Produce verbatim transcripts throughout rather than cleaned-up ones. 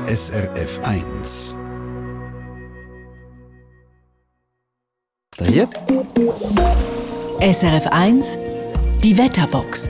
S R F eins. Hier. S R F eins, die Wetterbox.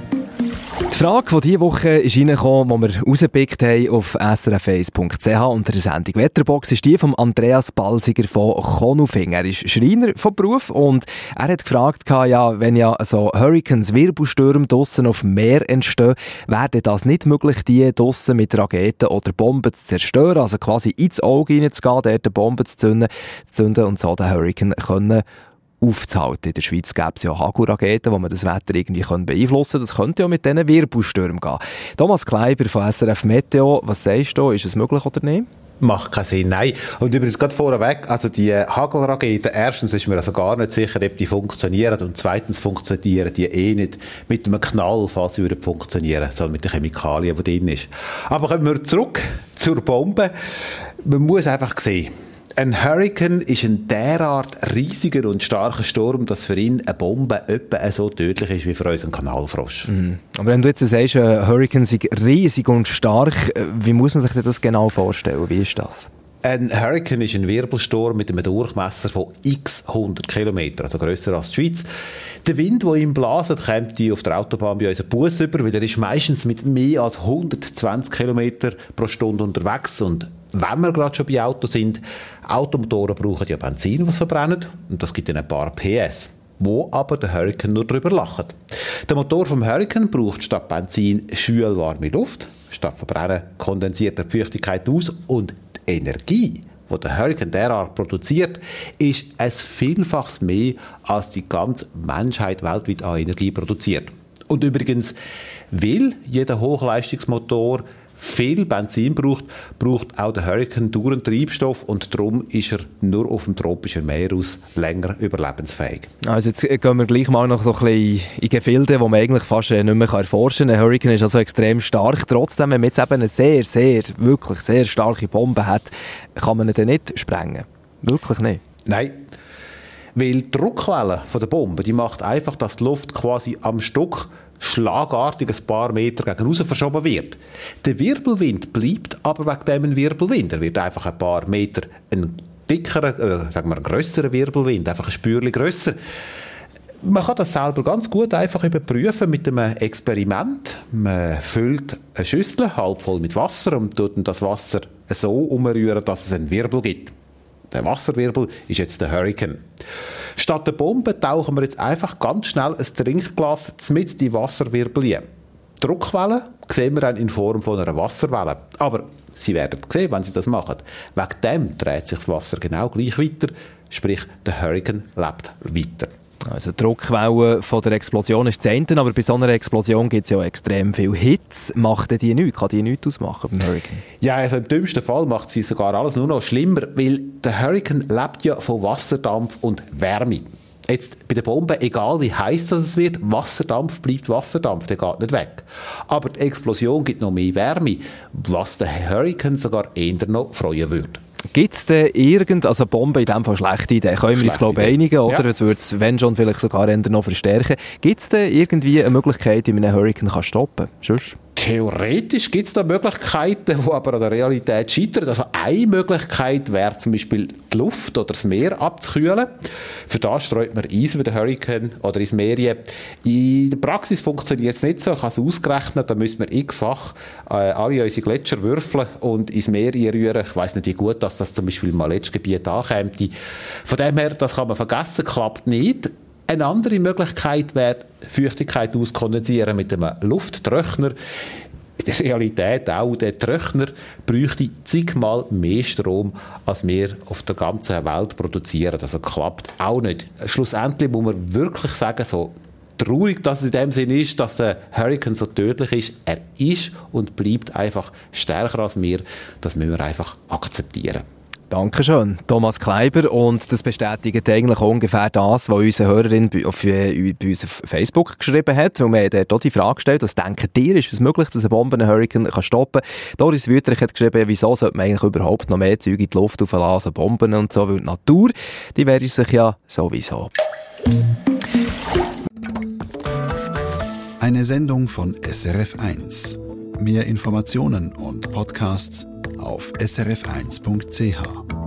Die Frage, die diese Woche ist reingekommen, die wir rausgepickt haben auf s r f eins punkt c h unter der Sendung Wetterbox, ist die von Andreas Balsiger von Konufing. Er ist Schreiner von Beruf und er hat gefragt, ja, wenn ja so Hurricanes, Wirbelstürme draussen auf dem Meer entstehen, wäre das nicht möglich, die draussen mit Raketen oder Bomben zu zerstören, also quasi ins Auge hineinzugehen, dort eine Bombe zu zünden, zu zünden und so den Hurricane können aufzuhalten. In der Schweiz gäbe es ja Hagel-Raketen, wo man das Wetter irgendwie beeinflussen kann. Das könnte ja mit diesen Wirbelstürmen gehen. Thomas Kleiber von S R F Meteo, was sagst du, ist es möglich oder nicht? Macht keinen Sinn, nein. Und übrigens gerade vorweg, also die Hagelraketen, erstens ist mir also gar nicht sicher, ob die funktionieren und zweitens funktionieren die eh nicht mit einem Knall, falls sie würden funktionieren, sondern mit den Chemikalien, die drin ist. Aber kommen wir zurück zur Bombe. Man muss einfach sehen, ein Hurrikan ist ein derart riesiger und starker Sturm, dass für ihn eine Bombe etwa so tödlich ist wie für uns ein Kanalfrosch. Mhm. Aber wenn du jetzt sagst, ein Hurrikan ist riesig und stark, wie muss man sich das genau vorstellen? Wie ist das? Ein Hurrikan ist ein Wirbelsturm mit einem Durchmesser von x hundert Kilometern, also grösser als die Schweiz. Der Wind, der ihm blaset, kommt auf der Autobahn bei uns einen Bus über, weil er ist meistens mit mehr als hundertzwanzig Kilometern pro Stunde unterwegs. Und wenn wir gerade schon bei Autos sind, Automotoren brauchen ja Benzin, was verbrennen, und das gibt dann ein paar P S, wo aber der Hurrikan nur drüber lacht. Der Motor vom Hurrikan braucht statt Benzin schwülwarme Luft, statt Verbrennen kondensiert er die Feuchtigkeit aus und die Energie, die der Hurrikan derart produziert, ist ein Vielfaches mehr, als die ganze Menschheit weltweit an Energie produziert. Und übrigens, weil jeder Hochleistungsmotor viel Benzin braucht, braucht auch der Hurrikan dauernd Treibstoff und darum ist er nur auf dem tropischen Meer aus länger überlebensfähig. Also jetzt gehen wir gleich mal noch so ein bisschen in Gefilde, wo man eigentlich fast nicht mehr erforschen kann. Ein Hurrikan ist also extrem stark. Trotzdem, wenn man jetzt eben eine sehr, sehr, wirklich sehr starke Bombe hat, kann man ihn dann nicht sprengen. Wirklich nicht? Nein. Weil die Druckwelle von der Bombe, die macht einfach, dass die Luft quasi am Stück schlagartig ein paar Meter gegen raus verschoben wird. Der Wirbelwind bleibt aber wegen dem ein Wirbelwind. Er wird einfach ein paar Meter ein dickerer, äh, sagen wir ein grösserer Wirbelwind, einfach ein Spürchen grösser. Man kann das selber ganz gut einfach überprüfen mit einem Experiment. Man füllt eine Schüssel halb voll mit Wasser und tut das Wasser so umrühren, dass es einen Wirbel gibt. Der Wasserwirbel ist jetzt der Hurrikan. Statt der Bombe tauchen wir jetzt einfach ganz schnell ein Trinkglas mitten in die Wasserwirbel ein. Die Druckwelle sehen wir dann in Form von einer Wasserwelle. Aber Sie werden sehen, wenn Sie das machen. Wegen dem dreht sich das Wasser genau gleich weiter, sprich der Hurrikan lebt weiter. Also die Druckwelle von der Explosion ist das eine, aber bei so einer Explosion gibt es ja extrem viel Hitze. Macht die nichts? Kann die nichts ausmachen beim Hurrikan? Ja, also im dümmsten Fall macht sie sogar alles nur noch schlimmer, weil der Hurrikan lebt ja von Wasserdampf und Wärme. Jetzt bei der Bombe, egal wie heiß es wird, Wasserdampf bleibt Wasserdampf, der geht nicht weg. Aber die Explosion gibt noch mehr Wärme, was der Hurrikan sogar eher noch freuen würde. Gibt es denn irgend, also Bombe in diesem Fall schlechte Idee, können wir uns glaube ich einigen, oder? Es würde es, wenn schon, vielleicht sogar eher noch verstärken. Gibt es denn irgendwie eine Möglichkeit, wie man einen Hurrikan kann stoppen kann? Theoretisch gibt es da Möglichkeiten, die aber an der Realität scheitern. Also eine Möglichkeit wäre zum Beispiel die Luft oder das Meer abzukühlen. Für das streut man Eis über den Hurrikan oder ins Meer. In der Praxis funktioniert es nicht so. Ich habe es ausgerechnet, da müssen wir x-fach äh, alle unsere Gletscher würfeln und ins Meer einrühren. Ich weiss nicht, wie gut dass das zum Beispiel im Aletschgebiet ankäme. Von dem her, das kann man vergessen, klappt nicht. Eine andere Möglichkeit wäre, Feuchtigkeit auskondensieren mit einem Lufttrockner. In der Realität auch, der Trockner bräuchte zigmal mehr Strom, als wir auf der ganzen Welt produzieren. Also klappt auch nicht. Schlussendlich muss man wirklich sagen, so traurig, dass es in dem Sinn ist, dass der Hurrikan so tödlich ist. Er ist und bleibt einfach stärker als wir. Das müssen wir einfach akzeptieren. Dankeschön, Thomas Kleiber. Und das bestätigt eigentlich ungefähr das, was unsere Hörerin bei, auf, bei uns auf Facebook geschrieben hat. Weil wir haben dort auch die Frage gestellt, was denkt ihr, ist es möglich, dass eine Bombe einen Hurrikan kann stoppen kann? Doris Wüterich hat geschrieben, wieso sollte man eigentlich überhaupt noch mehr Zeug in die Luft auflassen, Bomben und so, weil die Natur, die wäre sich ja sowieso. Eine Sendung von S R F eins. Mehr Informationen und Podcasts auf s r f eins punkt c h.